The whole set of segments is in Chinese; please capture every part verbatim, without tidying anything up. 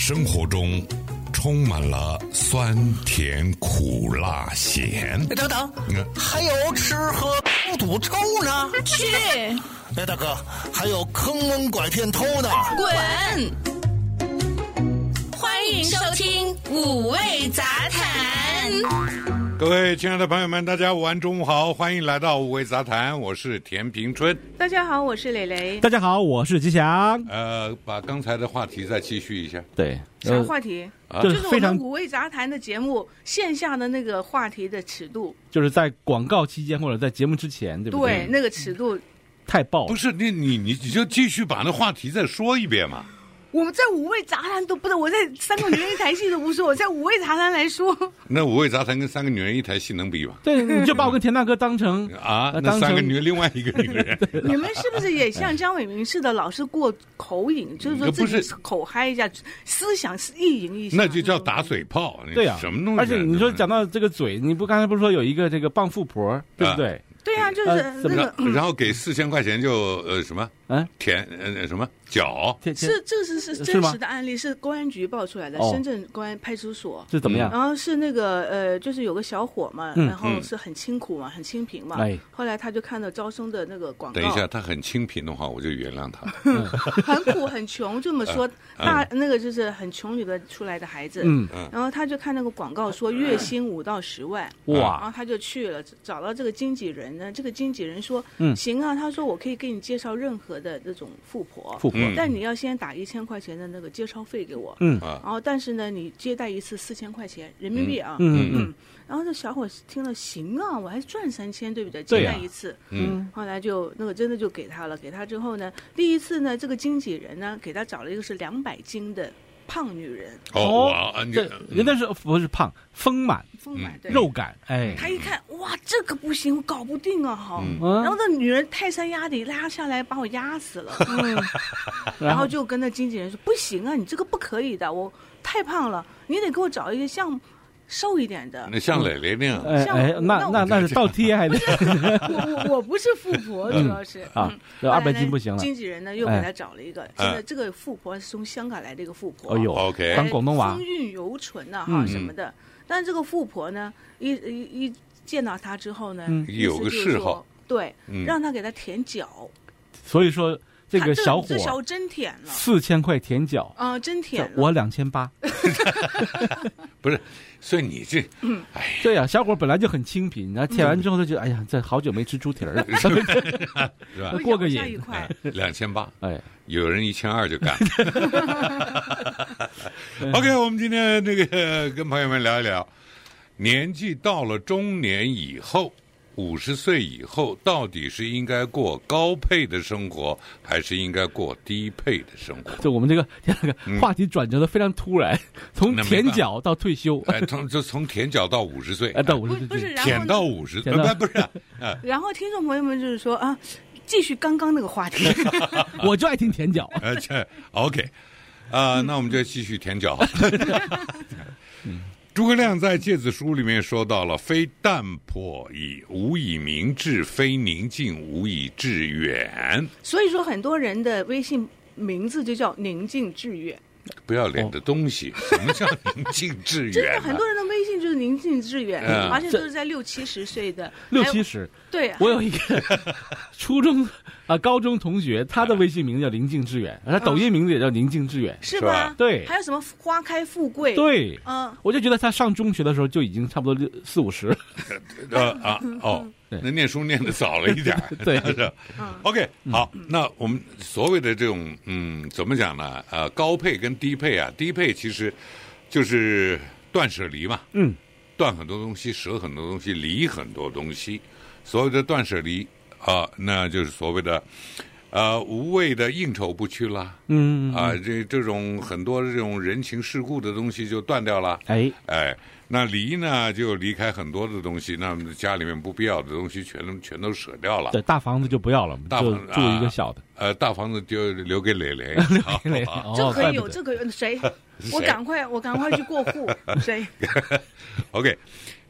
生活中充满了酸甜苦辣咸。 等等，嗯、还有吃喝不赌抽呢。 去！ 哎，大哥，还有坑蒙拐骗偷呢。 滚！欢迎收听五味杂谈。 各位亲爱的朋友们，大家午安，中午好，欢迎来到五味杂谈，我是田平春。 大家好，我是蕾蕾。 大家好，我是吉祥。 呃，把刚才的话题再继续一下。 对， 啥话题？ 呃、 就是我们五味杂谈的节目线下的那个话题的尺度， 就是在广告期间或者在节目之前，对不对？ 对，那个尺度太爆了。 不是，你你你你就继续把那话题再说一遍嘛。 我们在五味杂谈都不能，我在三个女人一台戏都不说，我在五味杂谈来说。 那五味杂谈跟三个女人一台戏能比吗？ 对，你就把我跟田大哥当成啊，那三个女人另外一个女人。 你们是不是也像张伟民似的，老是过口瘾，就是说自己口嗨一下，思想意淫一下？ 那就叫打嘴炮。 对啊， 什么东西？ 而且你说讲到这个嘴，你不刚才不是说有一个这个傍富婆，对不对？ 对啊，就是那个， 呃、然后给四千块钱就呃什么，嗯，填呃什么脚， 是这是是真实的案例，是公安局报出来的，深圳公安派出所是怎么样？ 然后是那个呃，就是有个小伙嘛，然后是很清苦嘛，很清贫嘛，后来他就看到招生的那个广告。 等一下，他很清贫的话，我就原谅他。 很苦很穷，这么说，大那个就是很穷里的出来的孩子，嗯，然后他就看那个广告说月薪五到十万，哇，然后他就去了，找到这个经纪人。那这个经纪人说：“嗯，行啊。”他说：“我可以给你介绍任何的那种富婆，富婆，但你要先打一千块钱的那个介绍费给我。嗯，然后但是呢，你接待一次四千块钱人民币啊。嗯嗯。然后这小伙听了，行啊，我还赚三千，对不对？接待一次。嗯。后来就那个真的就给他了，给他之后呢，第一次呢，这个经纪人呢给他找了一个是两百斤的。胖女人哦， 这人家是不是胖，丰满， 丰满，对， 肉感，哎， 他一看，哇，这个不行，我搞不定啊，哈，嗯、然后那女人泰山压底拉下来，把我压死了，嗯，然后就跟那经纪人说，不行啊，你这个不可以的，我太胖了，你得给我找一个像。瘦一点的， 那像蕾蕾那样， 哎哎，那那那是倒贴还得。 我我我不是富婆，主要是啊，二百斤不行了。 经纪人呢又给他找了一个，现在这个富婆是从香港来的一个富婆， 哎呦 ，OK， 当广东话， 风韵犹存呐哈什么的。但是这个富婆呢，一一一见到他之后呢， 有个嗜好， 对，让他给他舔脚。 所以说。这个小伙， 这小真舔了， 四千块舔脚啊，真舔了， 我两千八， 不是，所以你这， 嗯，哎，对呀、啊，小伙本来就很清贫，然后舔完之后他就，哎呀，这好久没吃猪蹄了，是吧？过个瘾， 两千八，哎，有人一千二就干。OK， 我们今天那个跟朋友们聊一聊，年纪到了中年以后。五十岁以后，到底是应该过高配的生活，还是应该过低配的生活？ 就我们这个这个话题转折的非常突然，嗯、从舔脚到退休， 哎，从就从舔脚到五十岁， 哎，到五十岁， 不是舔到五十，不不是、 啊。然后听众朋友们就是说啊，继续刚刚那个话题， 我就爱听舔脚。 呃，这 OK， 啊、呃，那我们就继续舔脚。嗯诸葛亮在《诫子书》里面说到了：“非淡泊以无以明志，非宁静无以致远。” 所以说，很多人的微信名字就叫宁静致远。 不要脸的东西，哦、什么叫宁静致远、啊？ 真的，很多人的微信就是宁静致远，嗯、而且都是在六七十岁的。 六七十， 对、啊， 我有一个初中啊、呃、高中同学，他的微信名字叫宁静致远，他抖音名字也叫宁静致远， 是吧？ 对， 还有什么花开富贵？ 对，嗯，我就觉得他上中学的时候就已经差不多四五十。 呃啊哦。那念书念得早了一点， 对， 是。OK， 好，那我们所谓的这种，嗯，怎么讲呢？呃，高配跟低配啊，低配其实就是断舍离嘛，嗯，断很多东西，舍很多东西，离很多东西。所谓的断舍离啊、呃，那就是所谓的呃无谓的应酬不去了，嗯啊、呃，这这种很多这种人情世故的东西就断掉了，哎哎。那离呢，就离开很多的东西，那家里面不必要的东西全都全都舍掉了。 对，大房子就不要了，大房子住一个小的。 呃，大房子就留给蕾蕾， 留给蕾蕾， 这可以有，这可以谁？我赶快，我赶快去过户。谁 ？OK，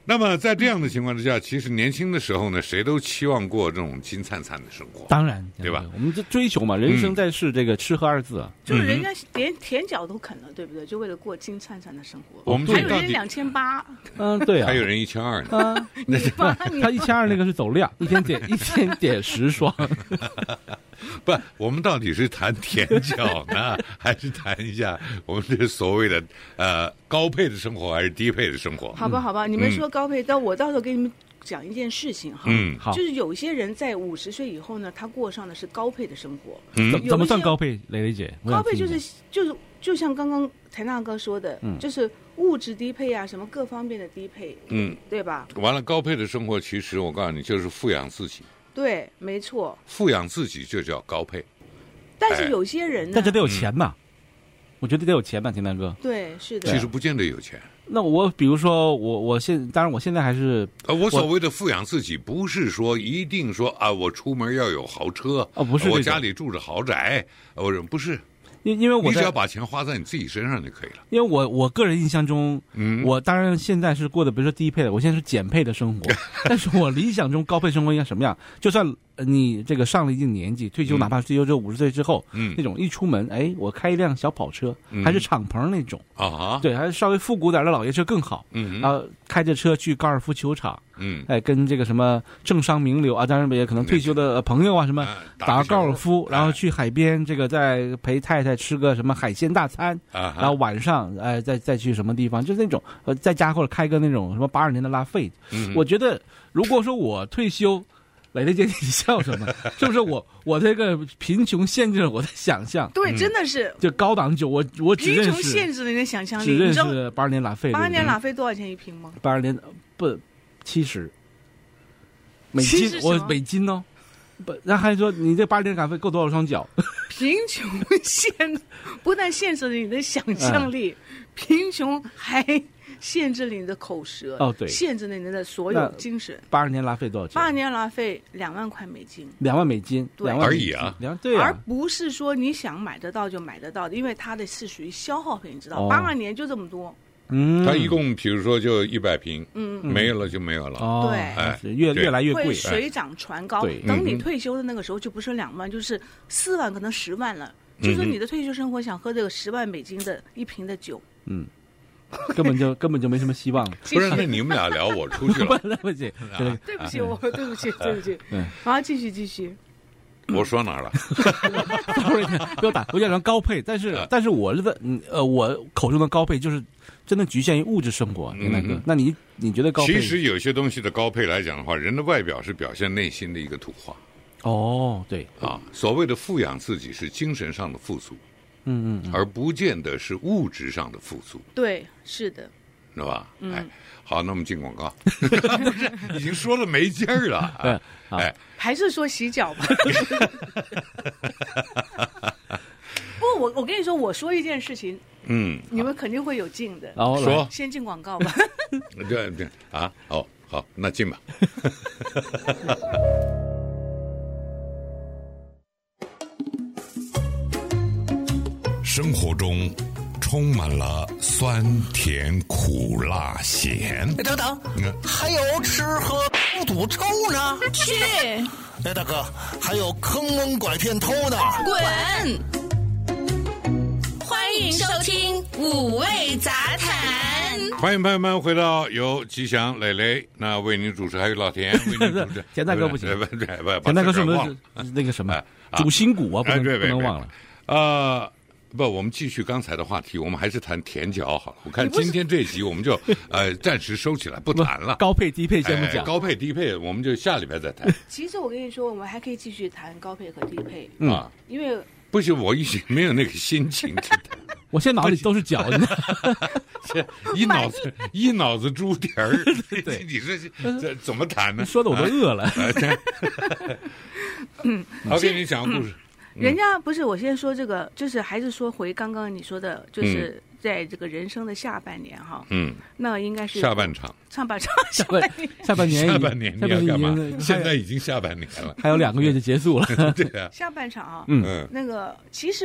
那么在这样的情况之下，其实年轻的时候呢，谁都期望过这种金灿灿的生活， 当然， 对吧？ 我们这追求嘛，人生在世，这个吃喝二字啊， 就是人家连舔脚都啃了，对不对？就为了过金灿灿的生活。 我们还有人两千八， 嗯，对啊， 还有人一千二呢。 啊，他一千二那个是走量，一天点一天点十双。 不，我们到底是谈舔脚呢，还是谈一下我们这所谓的呃高配的生活，还是低配的生活？ 好吧，好吧，你们说高配，但我到时候给你们讲一件事情哈。 嗯， 好， 就是有些人在五十岁以后呢，他过上的是高配的生活。 嗯， 怎怎么算高配？蕾蕾姐， 高配就是就是就像刚刚台大哥说的，嗯，就是物质低配啊，什么各方面的低配， 嗯， 对吧？ 完了，高配的生活其实我告诉你，就是富养自己。 对，没错， 富养自己就叫高配。 但是有些人呢， 但是得有钱嘛，我觉得得有钱嘛，田大哥。 对，是的。 其实不见得有钱。 那我比如说，我我现当然我现在还是呃，我所谓的富养自己，不是说一定说啊，我出门要有豪车， 哦，不是， 我家里住着豪宅，我不是。 因因为我你只要把钱花在你自己身上就可以了。 因为我我个人印象中， 嗯， 我当然现在是过的比如说低配的，我现在是减配的生活，但是我理想中高配生活应该什么样？就算你这个上了一定年纪，退休， 嗯、 哪怕退休之后五十岁之后， 嗯， 那种一出门，哎，我开一辆小跑车，嗯、还是敞篷那种啊， 对，还是稍微复古点的老爷车更好， 嗯， 然后开着车去高尔夫球场， 嗯， 哎，跟这个什么政商名流啊，当然也可能退休的朋友啊，什么打个高尔夫，然后去海边，这个再陪太太吃个什么海鲜大餐， 啊， 然后晚上哎再再去什么地方，就是那种呃在家或者开个那种什么八二年的拉菲， 嗯， 我觉得如果说我退休。蕾蕾姐，你笑什么？是不是我我这个贫穷限制了我的想象？ 对，真的是。 就高档酒，我我只认识贫穷限制了你的想象力。 只认识八二年拉菲。 八二年拉菲多少钱一瓶吗？ 八二年不七十美金，我美金哦。不，然后还说你这八二年拉菲够多少双脚？ 贫穷限不但限制了你的想象力，嗯、贫穷还。限制了你的口舌哦，对， 限制了你的所有精神。 八二年拉菲多少钱？ 八二年拉菲两万块美金， 两万美金，两万而已啊， 两对啊， 而不是说你想买得到就买得到的，因为它的是属于消耗品，你知道，八二、哦、年就这么多。 嗯， 它一共比如说就一百瓶，嗯，没有了就没有了。 哦， 对， 哎，越越来越贵， 会水涨船高。 对， 等你退休的那个时候，就不是两万，就是四万，可能十万了。就说你的退休生活想喝这个十万美金的一瓶的酒， 嗯。根本就根本就没什么希望了。 不是，那你们俩聊，我出去了。 对不起， 对不起，我对不起，对不起。好，继续继续。 我说哪儿了？ 不要打，我讲成高配，但是但是我觉得，呃，我口中的高配就是真的局限于物质生活。那个，那你你觉得高配？ 其实有些东西的高配来讲的话，人的外表是表现内心的一个图画。 哦，对啊，所谓的富养自己是精神上的富足。 嗯嗯， 而不见得是物质上的富足。 对，是的， 是吧？ 嗯、 哎，好，那我们进广告。不是，已经说了没劲儿了。 啊、 哎， 还是说洗脚吧。不，我我跟你说，我说一件事情， 嗯， 你们肯定会有劲的。 然后说， 先进广告吧。 对对啊，好好，那进吧。生活中充满了酸甜苦辣咸。 哎，等等，嗯、还有吃喝不赌抽呢。 去。 哎，大哥，还有坑蒙拐骗偷呢。 滚！欢迎收听五味杂谈。 欢迎朋友们回到由吉祥、蕾蕾那为您主持，还有老田为您主持。 田大哥不行， 不不不， 田大哥是不是那个什么主心骨啊？不能不能忘了。 呃。不，我们继续刚才的话题，我们还是谈舔脚好了。我看今天这集我们就呃暂时收起来不谈了。 高配低配先不讲、 哎，高配低配我们就下礼拜再谈。 其实我跟你说，我们还可以继续谈高配和低配、 嗯、啊， 因为不行，我一直没有那个心情去谈。 我现在脑里都是脚， 一脑子一脑子猪蹄儿。对，你说这怎么谈呢？ 说的我都饿了。 嗯， 好，给你讲个故事。 人家不是，我先说这个，就是还是说回刚刚你说的，就是在这个人生的下半年哈， 嗯， 那应该是下半场， 上半场， 下半下半年， 下半年你要干嘛？现在已经下半年了， 还有两个月就结束了。 对啊， 下半场啊， 嗯， 那个其实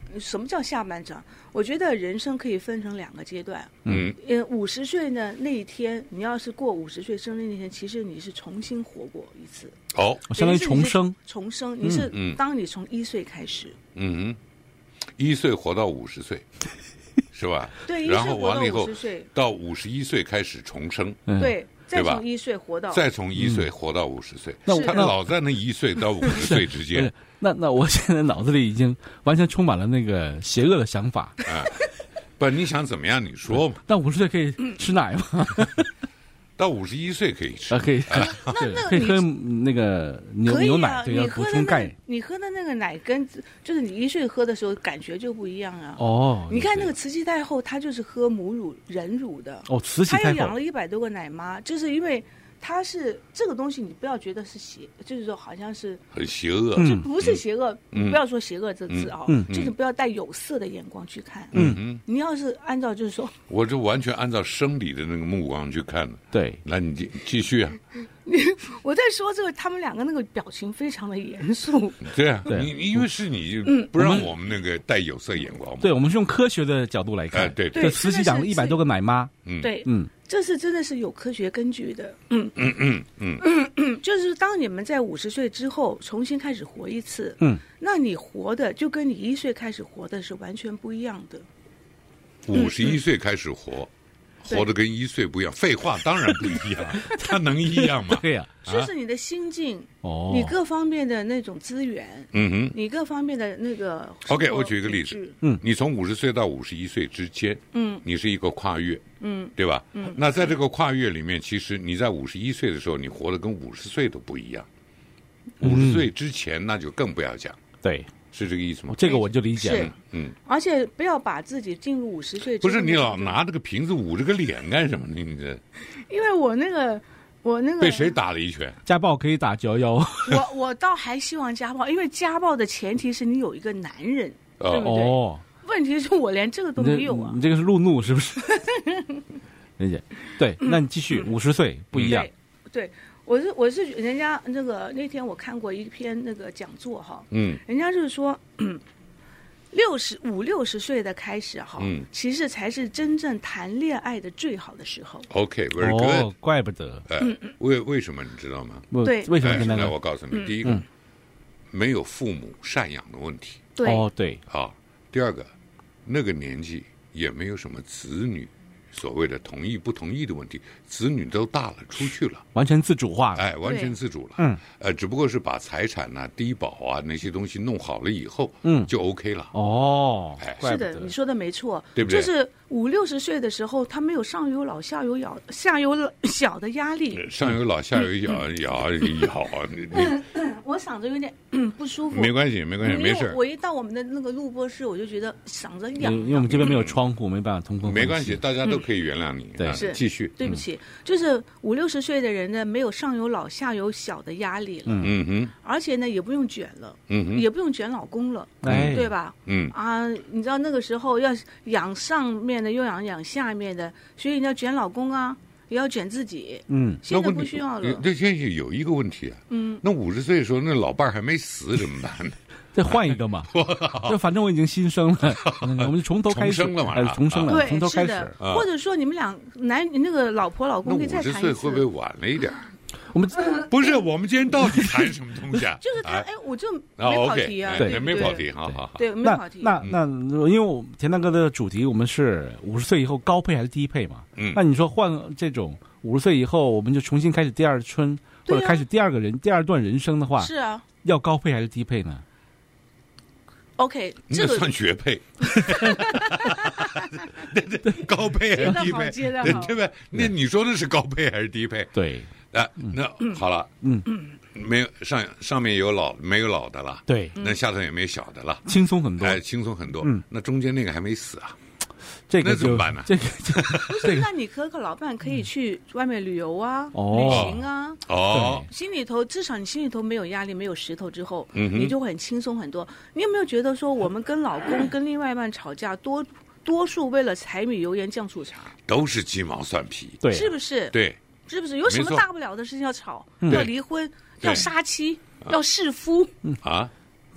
什么叫下半场？我觉得人生可以分成两个阶段。 嗯， 呃，五十岁呢那一天，你要是过五十岁生日那天，其实你是重新活过一次。 哦， 相当于重生。 重生，你是当你从一岁开始。 嗯嗯，一岁活到五十岁，是吧？ 对， 然后完了以后到五五十一岁开始重生。 嗯、对。再从一岁活到， 再从一岁活到五十岁，那他老在那一岁到五十岁之间。 那那我现在脑子里已经完全充满了那个邪恶的想法。 啊，不，你想怎么样？你说嘛。 那五十岁可以吃奶吗？ 到五十一岁可以吃， 啊、可以， 那那可以喝那个牛、啊、牛奶，对，要补充钙。 你喝的那个奶跟就是你一岁喝的时候感觉就不一样啊。 哦， 你看那个慈禧太后，她就是喝母乳人乳的。 哦，慈禧太后， 她又养了一百多个奶妈，就是因为。它是这个东西，你不要觉得是邪，就是说好像是很邪恶， 就不是邪恶。嗯、不要说邪恶这字啊，嗯、就是不要带有色的眼光去看。 嗯嗯， 你要是按照就是说， 我这完全按照生理的那个目光去看的。 对， 来你继继续啊。 你我在说这个，他们两个那个表情非常的严肃。 对啊，你因为是你不让我们那个带有色眼光嘛。 对，我们是用科学的角度来看。 哎、对对，这慈禧养了一百多个奶妈。 嗯， 对， 嗯。 这是真的是有科学根据的， 嗯嗯嗯嗯嗯嗯，就是当你们在五十岁之后重新开始活一次， 嗯， 那你活的就跟你一岁开始活的是完全不一样的。 五十一岁开始活，嗯、活的跟一岁不一样，废话当然不一样，它能一样吗？ 对呀、 啊，就是你的心境， 哦， 你各方面的那种资源， 嗯哼， 你各方面的那个。 OK， 我举一个例子，嗯，你从五十岁到五十一岁之间， 嗯， 你是一个跨越。 嗯， 对吧？ 嗯， 那在这个跨越里面，其实你在五十一岁的时候，你活得跟五十岁都不一样。五十岁之前，那就更不要讲。 对， 是这个意思吗？ 这个我就理解了。 嗯， 而且不要把自己进入五十岁。 不是你老拿这个瓶子捂着个脸干什么？你你这。 因为我那个，我那个被谁打了一拳？ 家暴可以打九幺幺。 我我倒还希望家暴，因为家暴的前提是你有一个男人， 哦、 对不对？ 哦。 问题是我连这个都没有啊！ 你, 你这个是路怒是不是？理解。对，那你继续。五十岁不一样。 对，对我是我是人家那个那天我看过一篇那个讲座哈， 嗯， 人家就是说，六十五六十岁的开始哈， 嗯， 其实才是真正谈恋爱的最好的时候。 OK，very good。 哦，怪不得。 呃，为为什么你知道吗？ 对， 为什么？ 那我告诉你，第一个，没有父母赡养的问题。 对， 哦，对。 好，第二个。那个年纪也没有什么子女所谓的同意不同意的问题，子女都大了出去了， 完全自主化了， 哎，完全自主了。 嗯， 呃，只不过是把财产啊、低保啊那些东西弄好了以后， 嗯， 就 OK 了。 哦， 哎， 是的，你说的没错， 对不对？ 就是五六十岁的时候，他没有上有老下有小下有小的压力， 上有老下有小咬咬啊，你我嗓子有点不舒服， 没关系，没关系，没事。 我一到我们的那个录播室，我就觉得嗓子痒， 因为我们这边没有窗户，没办法通风。 没关系，大家都可以原谅你。 对， 是继续。 对不起，就是五六十岁的人呢，没有上有老下有小的压力了， 嗯哼， 而且呢，也不用卷了， 嗯哼， 也不用卷老公了，对吧？ 嗯啊，你知道那个时候要养上面的，又养养下面的，所以你要卷老公啊。也要卷自己， 嗯， 现在不需要了。 这现在有一个问题啊， 嗯， 那五十岁的时候，那老伴儿还没死怎么办呢？ 再换一个嘛，就反正我已经新生了，我们就从头开始， 重生了嘛， 重生了， 对， 从头开始。 或者说你们俩男那个老婆老公可以再谈一次。 那五十岁会不会晚了一点？ 我们不是，我们今天到底谈什么东西啊？ 就是谈，哎，我就没跑题啊， 对，没跑题，好好好， 对，没跑题。 那那那，因为我田大哥的主题，我们是五十岁以后高配还是低配嘛？ 嗯， 那你说换这种五十岁以后，我们就重新开始第二春，或者开始第二个人第二段人生的话， 是啊， 要高配还是低配呢 ？OK， 这个算绝配，对对，高配还是低配？对对吧？那你说的是高配还是低配？ 对。 啊，那好了， 嗯， 没有上上面有老没有老的了， 对， 那下头也没有小的了， 轻松很多， 哎，轻松很多。 嗯， 那中间那个还没死啊， 这个那怎么办呢？ 这个不是，那你和个老伴可以去外面旅游啊，旅行啊， 哦， 心里头至少你心里头没有压力，没有石头之后， 嗯， 你就会很轻松很多。你有没有觉得说，我们跟老公跟另外一半吵架，多多数为了柴米油盐酱醋茶， 都是鸡毛蒜皮， 对， 是不是？ 对。 是不是有什么大不了的事情要吵？要离婚，要杀妻，要弑夫？ 啊， 这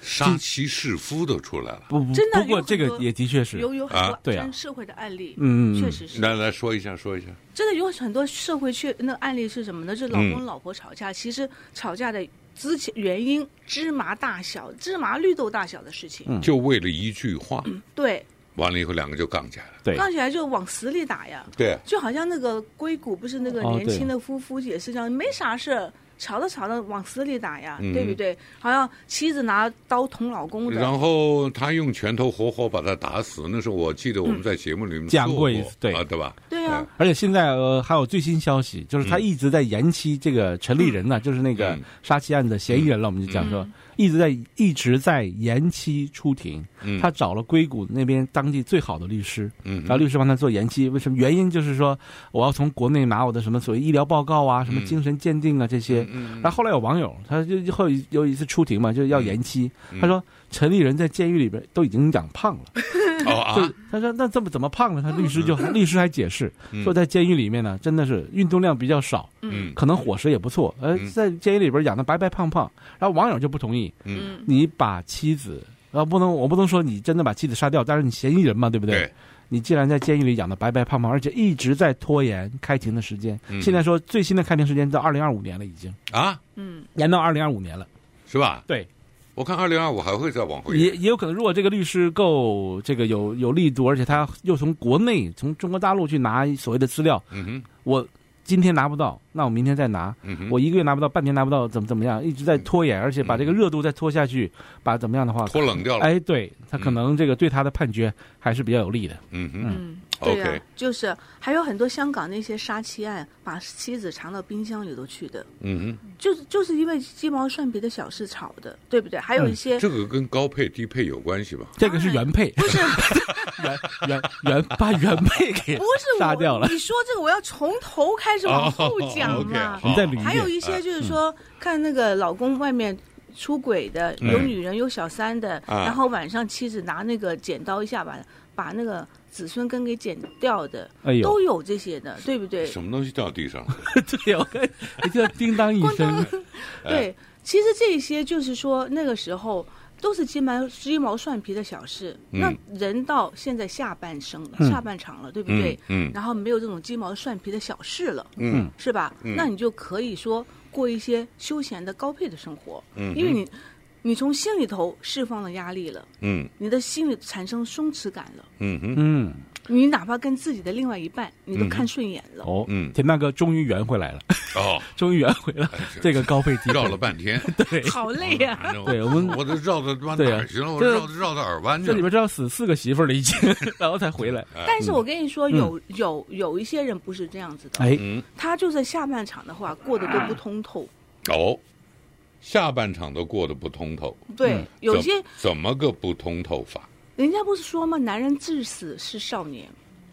杀妻弑夫都出来了。 不不， 真的不过这个也的确是有有很多对啊真社会的案例， 嗯， 确实是。 来来说一下，说一下。 真的有很多社会确那个案例是什么呢？就是老公老婆吵架，其实吵架的之前原因芝麻大小、芝麻绿豆大小的事情， 就为了一句话， 对， 完了以后两个就杠起来了。 对， 杠起来就往死里打呀。 对， 就好像那个硅谷不是那个哦年轻的夫妇也是这样，没啥事。吵着吵着往死里打呀， 嗯对不对？好像妻子拿刀捅老公的， 然后他用拳头活活把他打死。那时候我记得我们在节目里面讲过过一次对啊，对吧？ 对啊， 而且现在呃还有最新消息，就是他一直在延期这个陈立仁呢、就是那个嗯杀妻案的嫌疑人了，我们就讲说。一直在一直在延期出庭， 嗯他找了硅谷那边当地最好的律师， 嗯然后律师帮他做延期。为什么？原因就是说我要从国内拿我的什么所谓医疗报告啊，什么精神鉴定啊这些。 嗯然后后来有网友，他就后有一次出庭嘛，就要延期。他说陈立仁在监狱里边都已经养胖了。 哦啊就他说那这么怎么胖了？他律师就律师还解释说，在监狱里面呢，真的是运动量比较少， 嗯可能伙食也不错，呃，在监狱里边养的白白胖胖。然后网友就不同意， 嗯你把妻子，呃，不能我不能说你真的把妻子杀掉，但是你嫌疑人嘛，对不对？ 对你既然在监狱里养的白白胖胖，而且一直在拖延开庭的时间， 嗯现在说最新的开庭时间到二零二五年了，已经啊， 嗯， 延到二零二五年了。 是吧？ 对， 我看二零二五还会再往回也也有可能，如果这个律师够这个有有力度，而且他又从国内从中国大陆去拿所谓的资料， 嗯哼， 我今天拿不到，那我明天再拿， 嗯哼， 我一个月拿不到，半年拿不到，怎么怎么样，一直在拖延，而且把这个热度再拖下去，把怎么样的话， 拖冷掉了。 哎，对他可能这个对他的判决还是比较有利的。 嗯哼， 嗯，对呀、 OK 就是还有很多香港那些杀妻案，把妻子藏到冰箱里头去的， 嗯就是就是因为鸡毛蒜皮的小事吵的，对不对？还有一些、 哼，这个跟高配低配有关系吧？ 这个是原配，不是原原原把原配给不是杀掉了我。你说这个，我要从头开始往后讲哦嘛。 ，OK， 你再捋一遍还有一些就是说，看那个老公外面出轨的，有女人有小三的， 啊然后晚上妻子拿那个剪刀一下把把那个子孙根给剪掉的， 哎呦都有这些的，对不对？ 什么东西掉地上了？ 对，我看一听到叮当一声， 对，其实这些就是说那个时候。都是鸡毛鸡毛蒜皮的小事， 嗯那人到现在下半生了， 嗯下半场了，对不对？ 嗯嗯然后没有这种鸡毛蒜皮的小事了， 嗯是吧？那你就可以说过一些休闲的高配的生活， 嗯哼因为你你从心里头释放了压力了， 嗯你的心里产生松弛感了， 嗯哼， 嗯， 你哪怕跟自己的另外一半，你都看顺眼了。 哦， 嗯田大哥终于圆回来了， 哦， 终于圆回了这个高配低配绕了半天， 对。 好累呀、 反正对我们我都绕到他妈对啊哪儿去了？我这绕绕到耳湾去了。 这里边这要死四个媳妇儿了已经，然后才回来。 但是我跟你说，有有有一些人不是这样子的， 哎， 嗯， 他就是下半场的话过得都不通透。 哦，下半场都过得不通透。 对，有一些怎怎么个不通透法？ 人家不是说吗？男人至死是少年。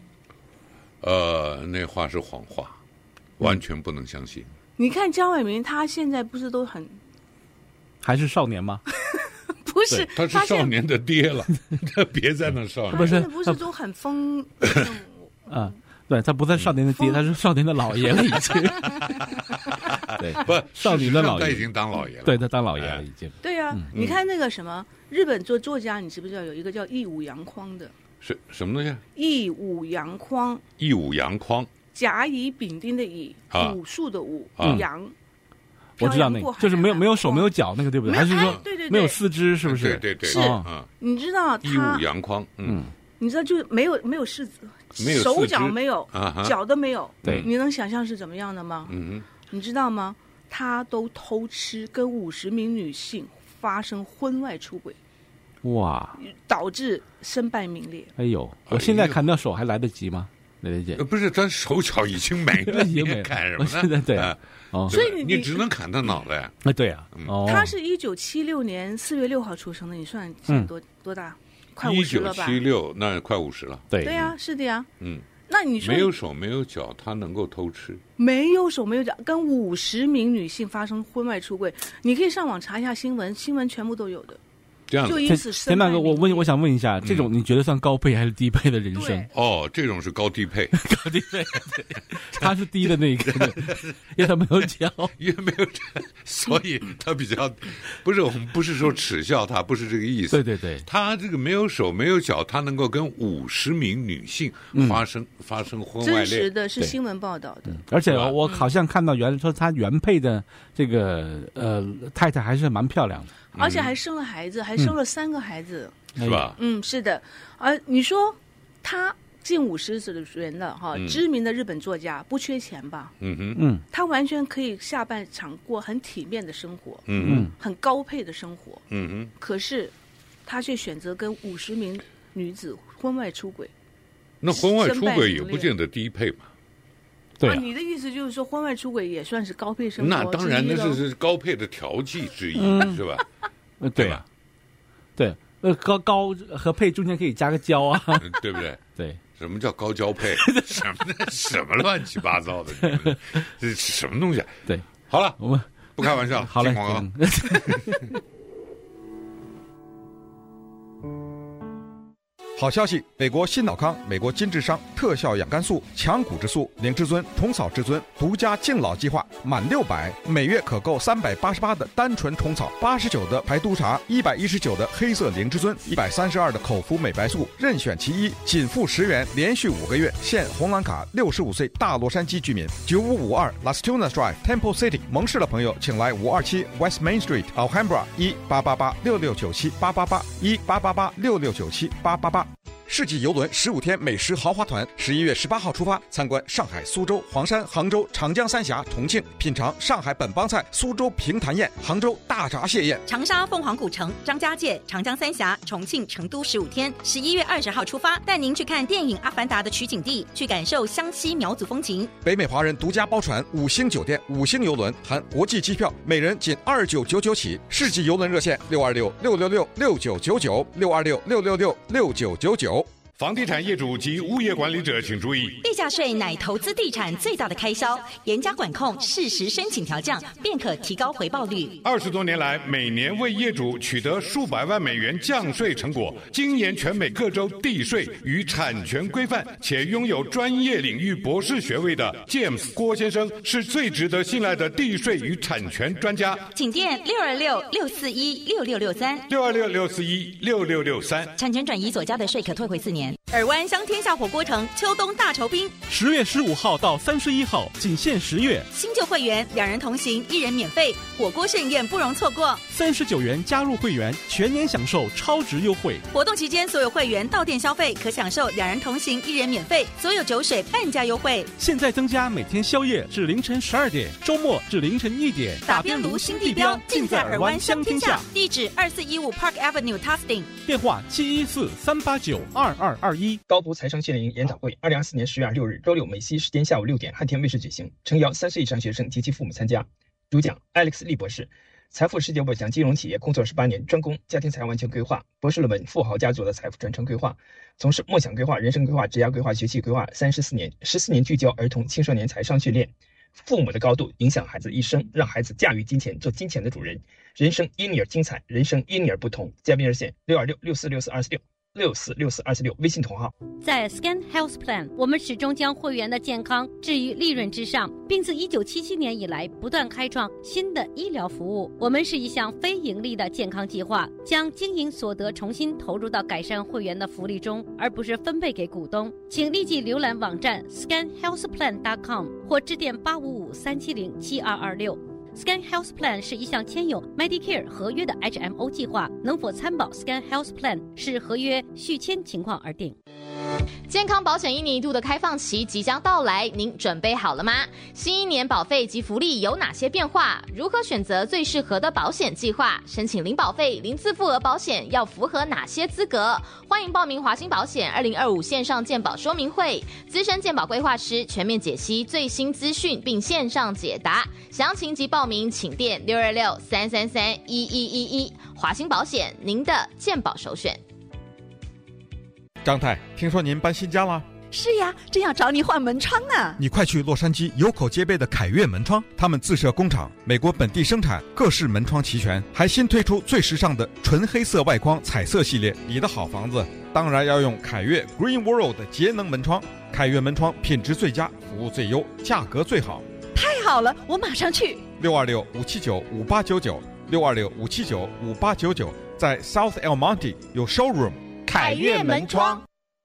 呃，那话是谎话，完全不能相信。 你看江伟民，他现在不是都很还是少年吗？ 不是他是现在少年的爹了，他别在那少年。 他现在不是都很疯？ 啊，对他不在少年的爹，他是少年的老爷了已经。对， 不， 少女的老爷事实上他已经当老爷了。 对他当老爷了已经。 对呀、你看那个什么日本做作家，你知不知道有一个叫义武扬匡的？ 是什么东西？ 义武扬匡， 义武扬匡。 甲乙丙丁的乙， 啊武术的武， 啊扬。 我知道那个，就是没有没有手没有脚那个，对不对？ 没有还是说哎对对对没有四肢？是不是？ 对对对， 是嗯， 你知道义他武，扬匡，嗯， 你知道就是没有没有四肢， 没有四肢手脚没有啊哈， 脚都没有。 对你能想象是怎么样的吗？ 嗯你知道吗？他都偷吃，跟五十名女性发生婚外出轨， 哇， 导致身败名裂。 哎呦，我现在砍掉手还来得及吗？蕾蕾姐哼，呃，不是，他手脚已经没了， 已经没了你砍什我么呢？ 现在对啊哦， 所以你你只能砍他脑袋。 哎对啊，哦， 他是一九七六年四月六号出生的，你算现在多、多大？快五一九十了吧？ 七六，那快五十了。 对对呀、是的呀。 嗯， 那你说没有手没有脚，他能够偷吃？ 没有手没有脚，跟五十名女性发生婚外出轨，你可以上网查一下新闻，新闻全部都有的。 这样子。 就因此田大哥，我问，我想问一下，这种你觉得算高配还是低配的人生？ 哦，这种是高低配， 高低配，他是低的那个，因为他没有教， 因为没有，所以他比较不是我们不是说耻笑他，不是这个意思。 对对对， 他这个没有手没有脚，他能够跟五十名女性发生、嗯、发生婚外恋， 真实的是新闻报道的。 而且我好像看到原说他原配的这个呃太太还是蛮漂亮的。 而且还生了孩子，嗯、还生了三个孩子， 是吧？ 嗯，是的。而你说他近五十岁的人了哈，嗯、知名的日本作家，不缺钱吧？ 嗯哼，嗯， 他完全可以下半场过很体面的生活， 嗯嗯，很高配的生活， 嗯哼。 可是他却选择跟五十名女子婚外出轨。 那婚外出轨也不见得低配嘛。 对啊， 啊，你的意思就是说，婚外出轨也算是高配生活？ 那当然，那是是高配的调剂之一，嗯、是吧？ 呃，对吧？对，呃，高高和配中间可以加个交啊， 对不对？ 对， 什么叫高交配？什么什么乱七八糟的？这是什么东西啊？ 对， 好了， 我们不开玩笑， 好嘞。 好消息！美国新脑康、美国金智商特效养肝素、强骨质素、灵至尊、虫草至尊独家敬老计划，满六百每月可购三百八十八的单纯虫草，八十九的排毒茶，一百一十九的黑色灵至尊，一百三十二的口服美白素，任选其一，仅付十元，连续五个月。现红蓝卡，六十五岁大洛杉矶居民，九五五二 Las Tunas Drive Temple City。蒙氏的朋友请来五二七 West Main Street Alhambra 一八八八六六九七八八八一八八八六六九七八八八。世纪邮轮十五天美食豪华团，十一月十八号出发，参观上海、苏州、黄山、杭州、长江三峡、重庆，品尝上海本帮菜、苏州平潭宴、杭州大闸蟹宴。 长沙凤凰古城、张家界、长江三峡、重庆、成都十五天，十一月二十号出发，带您去看电影《阿凡达》的取景地，去感受湘西苗族风情。 北美华人独家包船，五星酒店、五星邮轮含国际机票，每人仅二九九九起。世纪邮轮热线六二六六六六六九九九六二六六六六六九九九。 房地产业主及物业管理者请注意， 地价税乃投资地产最大的开销，严加管控，适时申请调降，便可提高回报率。 二十多年来，每年为业主取得数百万美元降税成果，精研全美各州地税与产权规范，且拥有专业领域博士学位的 James 郭先生是最值得信赖的地税与产权专家。 请电六二六六四一六六六三六二六六四一六六六三。 产权转移所交的税可退回四年。尔湾香天下火锅城秋冬大酬宾， 十月十五号到三十一号，仅限十月。 新旧会员两人同行，一人免费，火锅盛宴不容错过。 三十九元加入会员，全年享受超值优惠。 活动期间，所有会员到店消费可享受两人同行，一人免费，所有酒水半价优惠。 现在增加每天宵夜至凌晨十二点，周末至凌晨一点。 打边炉新地标，尽在尔湾香天下。地址二四一五 Park Avenue Tustin， 电话七一四三八九二二二一。 高读财商训练营研讨会，二零二四年十月二十六日周六美西时间下午六点，汉田卫视举行，诚邀三十以上学生及其父母参加。主讲 Alex 利博士，财富世界我想金融企业工作十八年，专攻家庭财完全规划，博士论文《富豪家族的财富传承规划》，从事梦想规划、人生规划、职业规划、学习规划三十四年，十四年聚焦儿童青少年财商训练。父母的高度影响孩子一生，让孩子驾驭金钱，做金钱的主人。人生因你而精彩，人生因你而不同。嘉宾热线六二六六四六四二四六。六四六四二四六微信同号。 在 Scan Health Plan， 我们始终将会员的健康置于利润之上，并自一九七七年以来不断开创新的医疗服务。我们是一项非盈利的健康计划，将经营所得重新投入到改善会员的福利中，而不是分配给股东。请立即浏览网站 scan health plan dot com 或致电八五五三七零七二二六。Scan Health Plan 是一项签有 Medicare 合约的 H M O 计划，能否参保 Scan Health Plan 视合约续签情况而定。 健康保险一年一度的开放期即将到来，您准备好了吗？新一年保费及福利有哪些变化？如何选择最适合的保险计划？申请零保费、零自付额保险要符合哪些资格？欢迎报名华兴保险二零二五线上健保说明会，资深健保规划师全面解析最新资讯，并线上解答。详情及报名请电六二六三三三一一一一。华兴保险，您的健保首选。 张太，听说您搬新家了？ 是呀，正要找你换门窗呢。 你快去洛杉矶有口皆碑的凯悦门窗，他们自设工厂，美国本地生产，各式门窗齐全，还新推出最时尚的纯黑色外框彩色系列。你的好房子当然要用凯悦 Green World 的节能门窗。凯悦门窗品质最佳，服务最优，价格最好。 太好了，我马上去。 六二六五七九五八九九，六二六五七九五八九九，在 South El Monte 有 showroom。 凯悦门窗。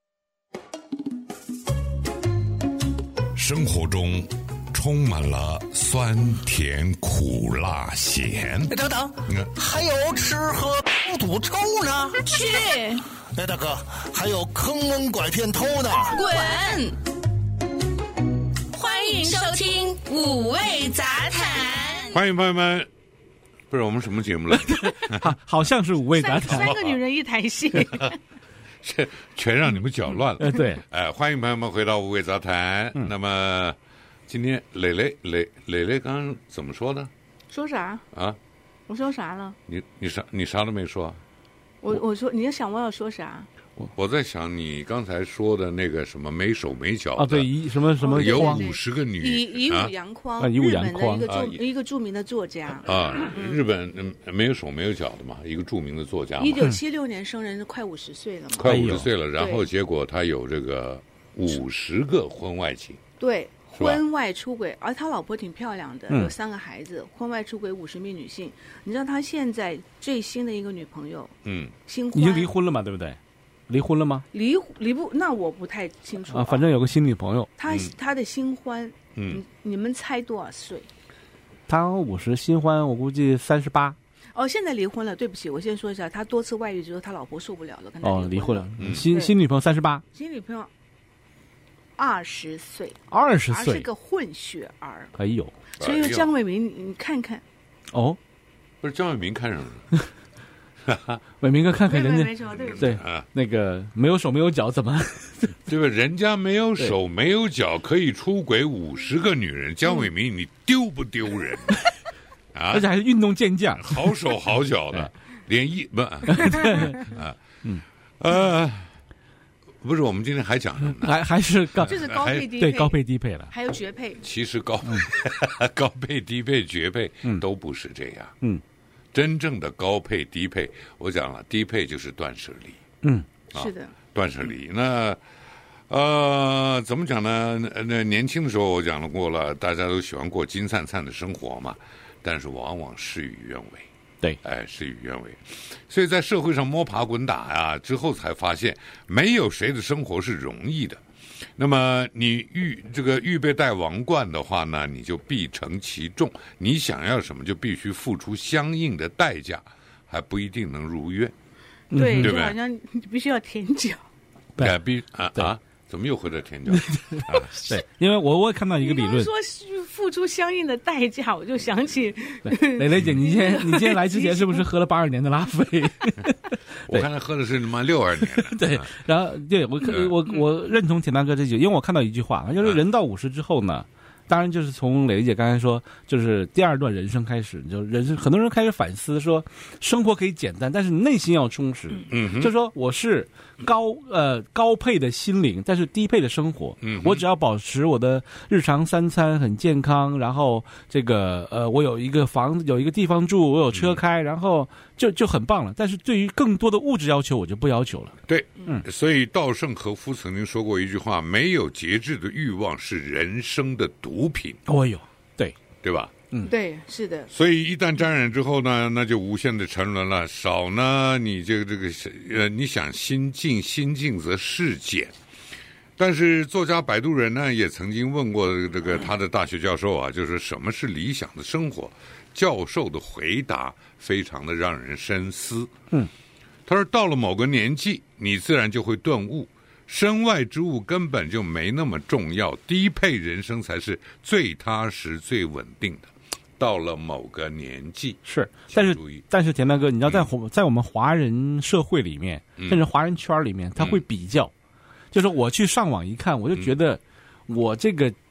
生活中充满了酸甜苦辣咸。 等等，嗯、还有吃喝赌赌抽呢。 去。 哎，大哥，还有坑蒙拐骗偷呢。 滚！欢迎收听五味杂谈。 欢迎朋友们，不是我们什么节目了？ 好，好像是五味杂谈。 三个女人一台戏。 这全让你们搅乱了。 呃，对， 哎，欢迎朋友们回到五味杂谈。嗯、那么今天磊磊磊磊磊刚刚怎么说的？ 说啥啊？ 我说啥了？ 你你啥你啥都没说。 我我说你在想我要说啥？ 我我在想你刚才说的那个什么没手没脚啊，对，一什么什么有五十个女以以武扬匡啊，以武扬匡日本的一个著、啊、一个著名的作家啊，嗯、日本没有手没有脚的嘛，一个著名的作家。 一九七六年生人，快五十岁了嘛， 快五十岁了，然后结果他有这个五十个婚外情， 对，婚外出轨，而他老婆挺漂亮的， 嗯、 有三个孩子，婚外出轨五十名女性。你知道他现在最新的一个女朋友， 嗯， 新欢已经离婚了嘛，对不对？离婚了吗？ 离离不，那我不太清楚啊。反正有个新女朋友。 他、嗯、他的新欢， 嗯， 你们猜多少岁？ 他五十，新欢我估计三十八。 哦，现在离婚了。对不起，我先说一下，他多次外遇之后，他老婆受不了了，跟他哦，离婚了。 嗯、新新女朋友三十八。 新女朋友二十岁。 二十岁。 是个混血儿。 哎呦， 所以张伟民，你看看。 哦， 不是张伟民看上了。 伟明哥，看看人家， 没错，对对啊，那个没有手没有脚怎么？ 对吧？人家没有手没有脚，可以出轨五十个女人。江伟民，你丢不丢人？啊， 而且还是运动健将， 好手好脚的，连一不啊，嗯呃，不是，我们今天还讲什么呢？ 还还是高， 就是高配低配， 对高配低配了， 还有绝配。 其实高高配低配绝配都不是这样， 嗯。 真正的高配低配，我讲了，低配就是断舍离。 嗯， 啊、 是的， 断舍离。那呃，怎么讲呢？那年轻的时候我讲了过了，大家都喜欢过金灿灿的生活嘛，但是往往事与愿违。 对， 哎，事与愿违。所以在社会上摸爬滚打呀，之后才发现，没有谁的生活是容易的。那么你预这个预备带王冠的话呢，你就必承其重。你想要什么，就必须付出相应的代价，还不一定能如愿。 对， 对就好像你必须要舔脚。 对，必啊啊！怎么又回到舔脚？啊， 对，因为我我看到一个理论， 说付出相应的代价，我就想起蕾蕾姐，你今天你今天来之前是不是喝了八二年的拉菲？ 我看他喝的是他妈六二年的。 对，然后对我我我认同田大哥这句，因为我看到一句话，就是人到五十之后呢，当然就是从蕾蕾姐刚才说，就是第二段人生开始，就人生很多人开始反思说，生活可以简单，但是内心要充实。 嗯， 就是说我是高呃高配的心灵，但是低配的生活。 嗯， 我只要保持我的日常三餐很健康，然后这个呃我有一个房子，有一个地方住，我有车开，嗯、然后就就很棒了。但是对于更多的物质要求，我就不要求了。 对，嗯，所以稻盛和夫曾经说过一句话：没有节制的欲望是人生的毒品。 哦哟，对对吧？ 嗯， 对，是的。 所以一旦沾染之后呢，那就无限的沉沦了。少呢，你这个这个呃，你想心静心静则事减。但是作家摆渡人呢，也曾经问过这个他的大学教授啊，就是什么是理想的生活？教授的回答非常的让人深思。 嗯， 他说到了某个年纪，你自然就会顿悟。身外之物根本就没那么重要，低配人生才是最踏实、最稳定的。到了某个年纪， 是，但是但是田大哥，你知道在、嗯、在我们华人社会里面，甚至华人圈里面，他会比较，嗯、就是我去上网一看，我就觉得我这个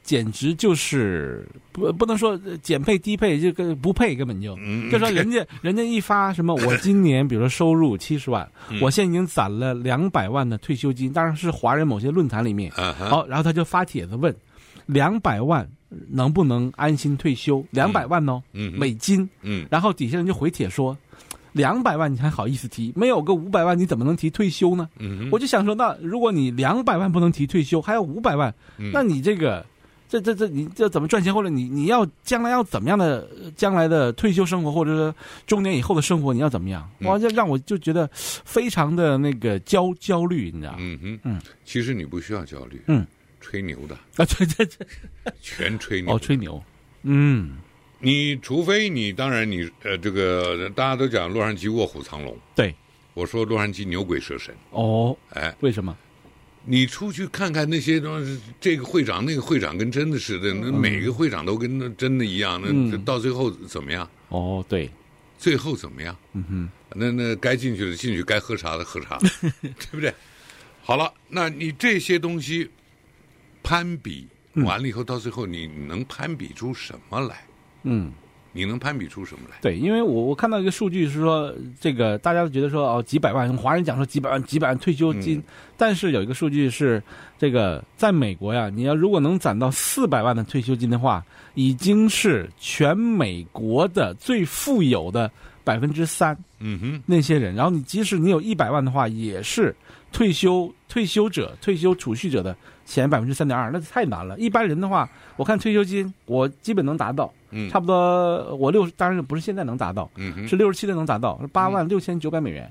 简直就是不不能说减配低配，这个不配根本就， 嗯、 就说人家人家一发什么，我今年比如说收入七十万， 嗯、 我现在已经攒了两百万的退休金，当然是华人某些论坛里面，好、 uh-huh 哦，然后他就发帖子问，两百万能不能安心退休？两百万哦， 嗯、 美金， 嗯， 然后底下人就回帖说。两百万你还好意思提？没有个五百万你怎么能提退休呢？ 嗯， 我就想说，那如果你两百万不能提退休，还有五百万， 嗯、 那你这个，这这这你这怎么赚钱？或者你你要将来要怎么样的将来的退休生活，或者是中年以后的生活，你要怎么样？哇，这让我就觉得非常的那个焦焦虑，你知道吗？ 嗯哼， 嗯， 其实你不需要焦虑， 嗯， 吹牛的啊，对对对， 全吹牛， 哦，吹牛，嗯。 你除非你当然你呃这个大家都讲洛杉矶卧虎藏龙， 对， 我说洛杉矶牛鬼蛇神哦， 哎， 为什么？ 你出去看看那些东西，这个会长那个会长跟真的似的，那、嗯、每个会长都跟那真的一样，那、嗯、到最后怎么样？ 哦，对， 最后怎么样？ 嗯哼， 那那该进去的进去，该喝茶的喝茶，对不对？好了，那你这些东西攀比完了以后，到最后你能攀比出什么来？ 嗯， 你能攀比出什么来？ 对，因为我我看到一个数据是说，这个大家都觉得说哦几百万，华人讲说几百万几百万退休金，嗯、但是有一个数据是，这个在美国呀，你要如果能攒到四百万的退休金的话，已经是全美国的最富有的百分之三。 嗯哼， 那些人，然后你即使你有一百万的话，也是退休退休者退休储蓄者的前百分之三点二，那太难了。一般人的话，我看退休金我基本能达到。 嗯， 差不多我六，当然不是现在能达到， 嗯， 是六十七的能达到，八万六千九百美元。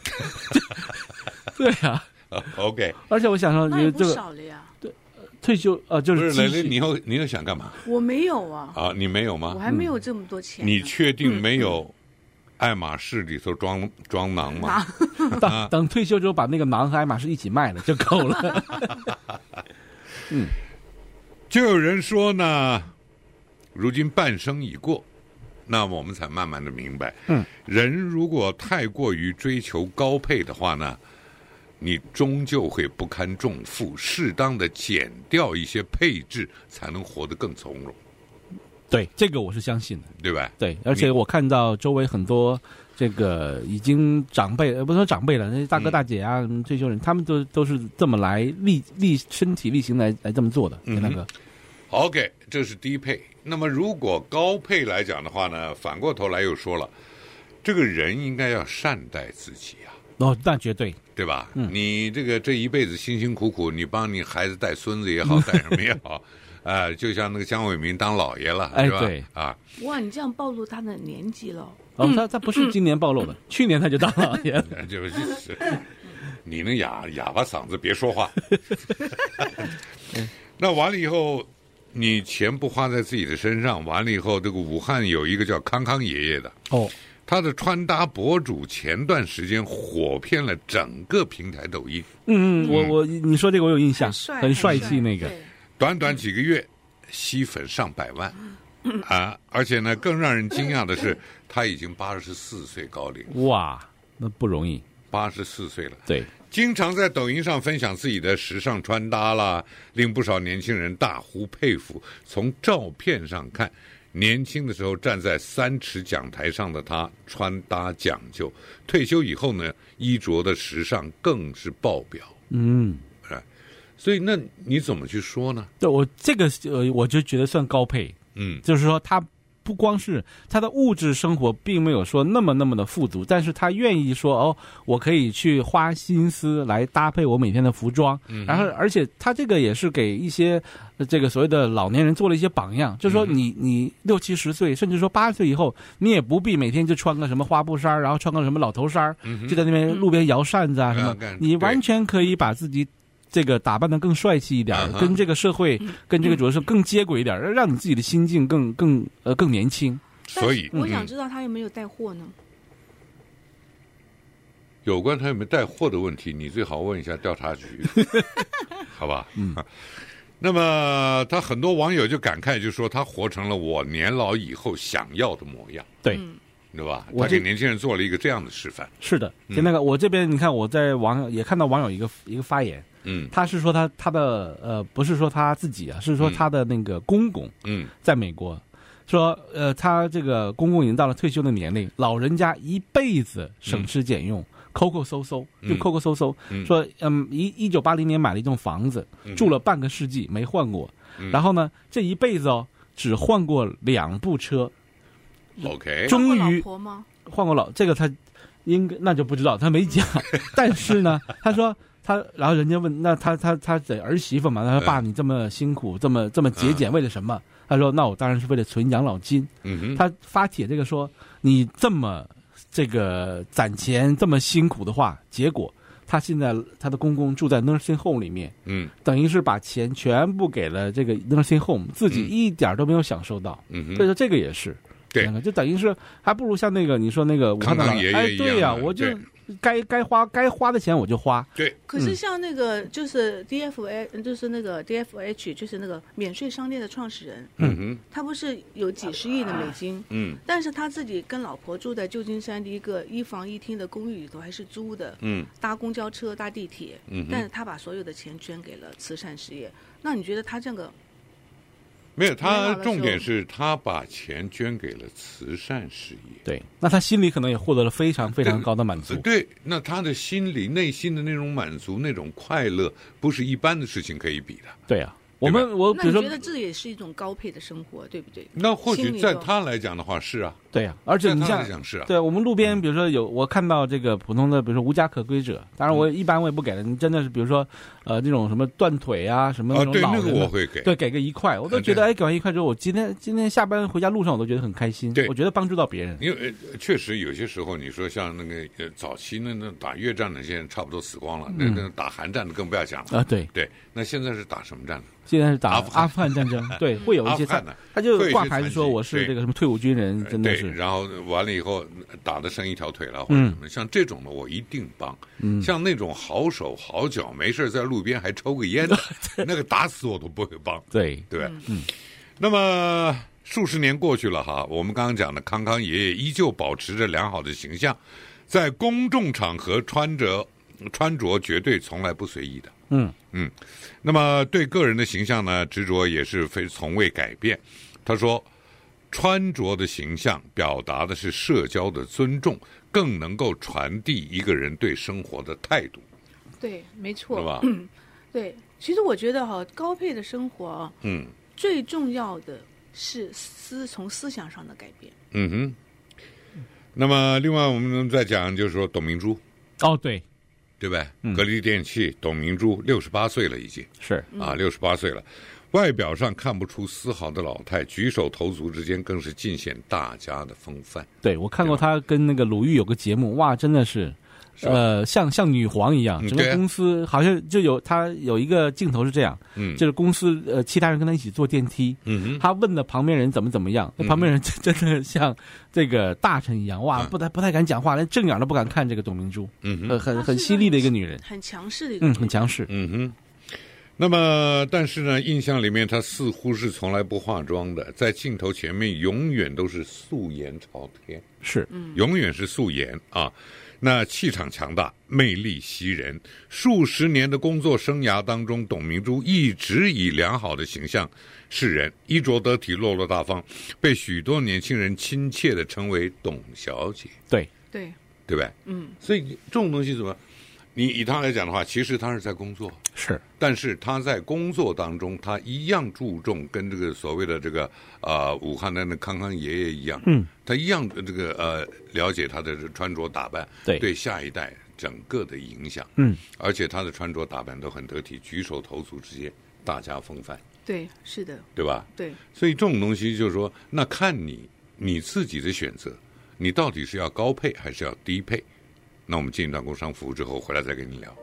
对呀、 啊、，OK。 而且我想说， 那也不少了呀。 对，退休呃就是不是蕾蕾，你又你又想干嘛？ 我没有啊。 啊，你没有吗？ 我还没有这么多钱、 嗯。你确定没有爱马仕里头装装囊吗？ 等、啊、等退休之后把那个囊和爱马仕一起卖了就够了。嗯， 就有人说呢。如今半生已过，那么我们才慢慢的明白， 嗯， 人如果太过于追求高配的话呢，你终究会不堪重负，适当的减掉一些配置，才能活得更从容。 对，这个我是相信的， 对吧？ 对，而且我看到周围很多这个已经长辈，呃，不是说长辈了，那些大哥大姐啊，嗯、退休人，他们都都是这么来力力身体力行来来这么做的，嗯，那个。 OK， 这是低配。那么如果高配来讲的话呢，反过头来又说了，这个人应该要善待自己啊。 哦，那绝对， 对吧？ 嗯， 你这个这一辈子辛辛苦苦，你帮你孩子带孙子也好，带什么也好，啊、呃，就像那个江伟民当老爷了， 哎， 是吧？ 对啊。 哇，你这样暴露他的年纪了。 哦，他他不是今年暴露的，嗯、去年他就当老爷了。 就是，你那哑哑巴嗓子别说话。那完了以后。你钱不花在自己的身上，完了以后，这个武汉有一个叫康康爷爷的哦， 他的穿搭博主前段时间火遍了整个平台抖音。 嗯嗯，我我你说这个我有印象， 很很帅气那个， 短短几个月吸粉上百万啊！而且呢，更让人惊讶的是，他已经八十四岁高龄。 哇，那不容易， 八十四岁了。 对。 经常在抖音上分享自己的时尚穿搭啦，令不少年轻人大呼佩服。从照片上看，年轻的时候站在三尺讲台上的他，穿搭讲究；退休以后呢，衣着的时尚更是爆表。 嗯， 所以那你怎么去说呢？ 对我这个呃，我就觉得算高配。 嗯， 就是说他。不光是他的物质生活并没有说那么那么的富足，但是他愿意说哦，我可以去花心思来搭配我每天的服装， 嗯、 然后而且他这个也是给一些这个所谓的老年人做了一些榜样，就是说你你六七十岁，甚至说八十岁以后，你也不必每天就穿个什么花布衫，然后穿个什么老头衫， 嗯、 就在那边路边摇扇子啊什么， 嗯、 你完全可以把自己。这个打扮得更帅气一点，uh-huh. 跟这个社会、嗯、跟这个主要是更接轨一点，让你自己的心境更更呃更年轻。 所以我想知道他有没有带货呢？ 有关他有没有带货的问题，你最好问一下调查局，好吧？ 嗯。 那么他很多网友就感慨，就说他活成了我年老以后想要的模样。 对。 对吧？他给年轻人做了一个这样的示范。 是的，就那个、嗯、我这边你看，我在网友也看到网友一个一个发言， 嗯， 他是说他他的呃不是说他自己啊，是说他的那个公公， 嗯，在美国。说，呃，他这个公公已经到了退休的年龄，老人家一辈子省吃俭用，抠抠搜搜，就抠抠搜搜。 嗯、 说，嗯，一一九八零年买了一栋房子， 嗯、 住了半个世纪没换过， 嗯、 然后呢，这一辈子哦，只换过两部车。 OK， 终于换过老婆吗？ 换过老，这个他应该那就不知道，他没讲。但是呢，他说。他然后人家问，那他他他的儿媳妇嘛，他说爸，你这么辛苦，这么这么节俭，为了什么？他说，那我当然是为了存养老金。 嗯哼， 他发帖这个说，你这么这个攒钱这么辛苦的话，结果他现在他的公公住在 nursing home 里面， 嗯， 等于是把钱全部给了这个 nursing home， 自己一点都没有享受到。 嗯， 所以说这个也是， 对， 就等于是还不如像那个你说那个康康爷爷一样， 哎，对呀、啊，我就。该该花该花的钱我就花。 对。 可是像那个就是 D F A，、嗯、就是那个 D F H， 就是那个免税商店的创始人。 嗯哼。 他不是有几十亿的美金。 嗯。 但是他自己跟老婆住在旧金山的一个一房一厅的公寓里头，还是租的。 嗯。 搭公交车、搭地铁。 嗯。 但是他把所有的钱捐给了慈善事业。那你觉得他这个？ 没有，他重点是他把钱捐给了慈善事业。 对，那他心里可能也获得了非常非常高的满足。 对，对，那他的心里内心的那种满足、那种快乐，不是一般的事情可以比的。 对啊，我们我比如说， 那你觉得这也是一种高配的生活，对不对？ 那或许在他来讲的话是啊， 对啊，而且你像是啊， 对我们路边，比如说有我看到这个普通的，比如说无家可归者，当然我一般我也不给了，你真的是比如说呃这种什么断腿啊什么那种老人、 啊，对，那个我会给， 对，给个一块，我都觉得哎，给完一块之后，我今天今天下班回家路上我都觉得很开心， 对， 我觉得帮助到别人。 因为确实有些时候你说像那个呃早期那那打越战的现在差不多死光了，那、嗯、那打韩战的更不要讲了啊，对对，那现在是打什么战呢？ 现在是打阿富汗阿富汗战争，对，会有一些阿富汗的， 他就挂牌子说我是这个什么退伍军人，真的是。 然后完了以后打得剩一条腿了，或者什么，嗯、像这种的我一定帮。 嗯， 像那种好手好脚，没事在路边还抽个烟的，那个打死我都不会帮。 对对， 嗯。 那么数十年过去了哈，我们刚刚讲的康康爷爷依旧保持着良好的形象，在公众场合穿着穿着绝对从来不随意的。 嗯嗯，那么对个人的形象呢，执着也是非从未改变。他说，穿着的形象表达的是社交的尊重，更能够传递一个人对生活的态度。 对，没错， 是吧？ 嗯，对，其实我觉得哈，高配的生活啊， 嗯， 最重要的是思从思想上的改变。 嗯哼。那么，另外我们再讲，就是说董明珠。 哦，对。 对吧？ 嗯、 格力电器董明珠六十八岁了，已经是啊，六十八岁了，外表上看不出丝毫的老态，举手投足之间更是尽显大家的风范。 对，我看过他跟那个鲁豫有个节目，哇，真的是，呃，像像女皇一样，整个公司好像就有他有一个镜头是这样， 嗯， 就是公司呃其他人跟他一起坐电梯， 嗯哼， 他问的旁边人怎么怎么样，那旁边人真的像这个大臣一样，哇，不太不太敢讲话，连正眼都不敢看这个董明珠， 嗯哼，很很犀利的一个女人， 很强势的一个女人， 嗯，很强势， 嗯哼。那么，但是呢，印象里面她似乎是从来不化妆的，在镜头前面永远都是素颜朝天， 是， 永远是素颜啊。那气场强大，魅力袭人。数十年的工作生涯当中，董明珠一直以良好的形象示人，衣着得体，落落大方，被许多年轻人亲切地称为董小姐。 对对对吧？ 嗯， 所以这种东西怎么？你以他来讲的话，其实他是在工作， 是， 但是他在工作当中，他一样注重跟这个所谓的这个呃武汉的那康康爷爷一样， 嗯， 他一样这个呃了解他的穿着打扮， 对， 对下一代整个的影响， 嗯， 而且他的穿着打扮都很得体，举手投足之间大家风范， 对，是的， 对吧？ 对， 所以这种东西就是说，那看你你自己的选择，你到底是要高配还是要低配？那我们进一段工商服务之后，回来再跟你聊。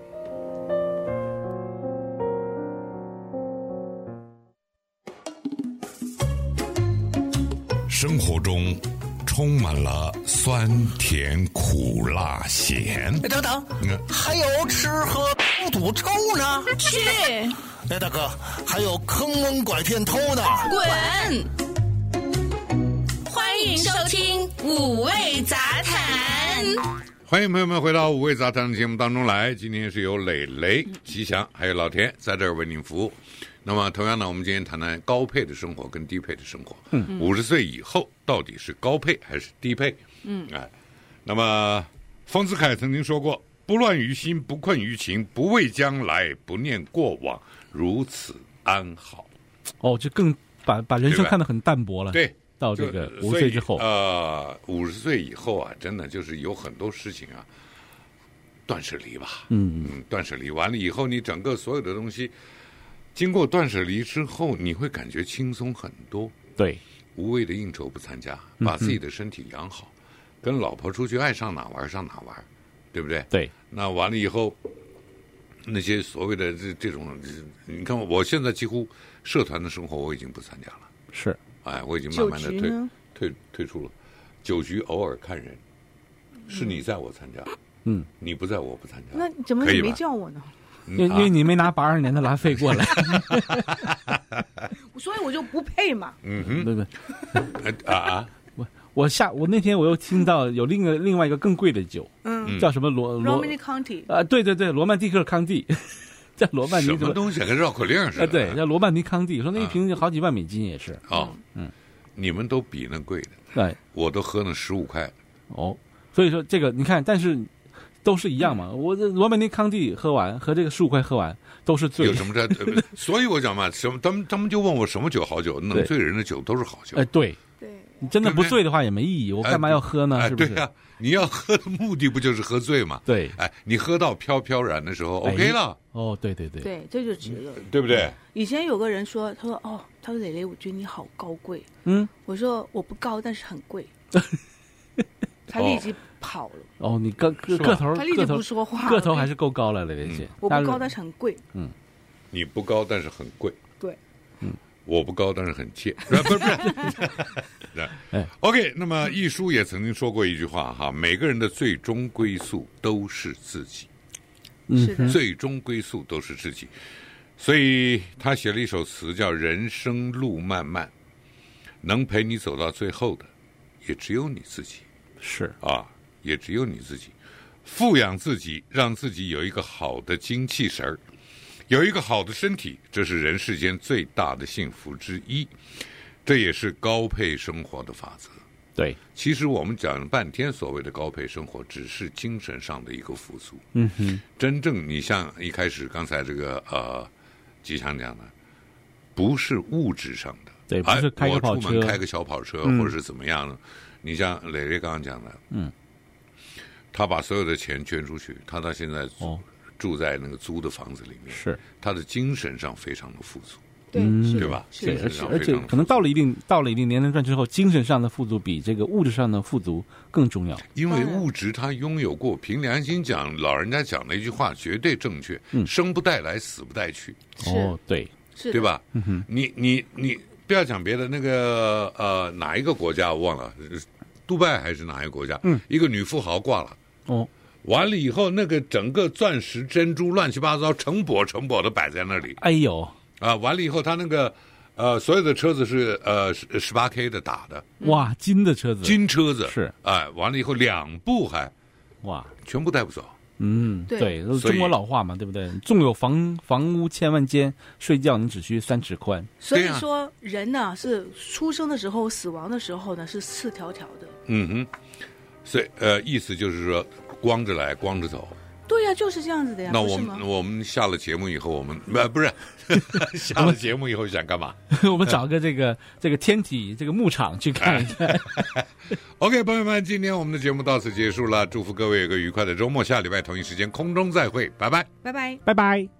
生活中充满了酸甜苦辣咸。 哎，等等，嗯、还有吃喝嫖赌抽呢。 去。 哎，大哥，还有坑蒙拐骗偷呢。 滚！欢迎收听五味杂谈。 欢迎朋友们回到五味杂谈的节目当中来，今天是由磊磊、吉祥还有老田在这儿为您服务。那么同样呢，我们今天谈谈高配的生活跟低配的生活。嗯，五十岁以后到底是高配还是低配？嗯，哎，那么丰子恺曾经说过：“不乱于心，不困于情，不畏将来，不念过往，如此安好。” 哦，就更把把人生看得很淡薄了。 对。 到这个五十岁之后， 呃，五十岁以后啊，真的就是有很多事情啊，断舍离吧。 嗯嗯，断舍离完了以后，你整个所有的东西，经过断舍离之后，你会感觉轻松很多。 对， 无谓的应酬不参加，把自己的身体养好，嗯、跟老婆出去爱上哪玩上哪玩，对不对？ 对。 那完了以后，那些所谓的这这种，你看，我现在几乎社团的生活我已经不参加了。 是。 哎，我已经慢慢的退退退出了。酒局偶尔看人，是你在我参加， 嗯， 你不在我不参加。 那怎么你没叫我呢？ 因因为你没拿八二年的拉费过来， 所以我就不配嘛。 嗯哼， 对不对？啊啊！ 我我下我那天我又听到有另一另外一个更贵的酒， 嗯， 叫什么罗罗 Romantic County 啊，对对对，罗曼蒂克康帝。叫罗曼尼什么东西跟绕口令似的？ 啊，对，叫罗曼尼康帝，说那一瓶好几万美金也是。 哦， 嗯， 你们都比那贵的， 对， 我都喝那十五块。 哦，所以说这个你看，但是都是一样嘛。我这罗曼尼康帝喝完和这个十五块喝完都是醉。 有什么差？所以我讲嘛，什么他们他们就问我什么酒好酒，能醉人的酒都是好酒。 哎，对。 对， 你真的不醉的话也没意义，我干嘛要喝呢？ 哎、 是不是？ 对呀、啊，你要喝的目的不就是喝醉吗？ 对， 哎，你喝到飘飘然的时候、哎、，OK 了。 哦，对对对， 对，这就值了， 对不对？ 以前有个人说，他说哦，他说磊磊，我觉得你好高贵。 嗯， 我说我不高，但是很贵。他立即跑了。 哦，你个个个头， 他立即不说话， 个头还是够高了，磊磊姐。 我不高，但是很贵。 嗯， 你不高，但是很贵。 对。 嗯。 我不高，但是很贱，不是不是。哎 ，OK， 那么一书也曾经说过一句话哈，每个人的最终归宿都是自己， 是的， 最终归宿都是自己。所以他写了一首词叫《人生路漫漫》，能陪你走到最后的，也只有你自己。 是啊，也只有你自己。富养自己，让自己有一个好的精气神儿。有一个好的身体，这是人世间最大的幸福之一，这也是高配生活的法则。 对， 其实我们讲了半天，所谓的高配生活，只是精神上的一个富足。 嗯哼， 真正你像一开始刚才这个呃吉祥讲的，不是物质上的， 对，不是开个跑车， 我出门开个小跑车，嗯、或者是怎么样的。你像磊磊刚刚讲的， 嗯， 他把所有的钱捐出去，他到现在哦。 住在那个租的房子里面， 是他的精神上非常的富足， 对， 对吧？ 对，而且而且可能到了一定到了一定年龄段之后，精神上的富足比这个物质上的富足更重要。 因为物质他拥有过，凭良心讲，老人家讲的一句话绝对正确： 嗯、 生不带来，死不带去。 哦，对， 对吧？ 嗯哼， 你你你不要讲别的，那个呃哪一个国家我忘了，杜拜还是哪一个国家？ 嗯， 一个女富豪挂了。 哦。 完了以后，那个整个钻石、珍珠乱七八糟成簸成簸的摆在那里。 哎呦， 啊，完了以后，他那个呃，所有的车子是呃十八 K 的打的。 哇，金的车子， 金车子是。 哎，完了以后两部还， 哇， 全部带不走。 嗯， 对， 对，都是中国老话嘛，对不对？纵有房房屋千万间，睡觉你只需三尺宽。 所以说，人呢是出生的时候、死亡的时候呢是赤条条的。 嗯哼，所以呃，意思就是说。光着来，光着走。 对呀、啊，就是这样子的呀。 那我们我们下了节目以后，我们不不是下了节目以后想干嘛？ 我们找个这个这个天体这个牧场去看一看。 OK， 朋友们，今天我们的节目到此结束了，祝福各位有个愉快的周末，下礼拜同一时间空中再会，拜拜， 拜拜， 拜拜。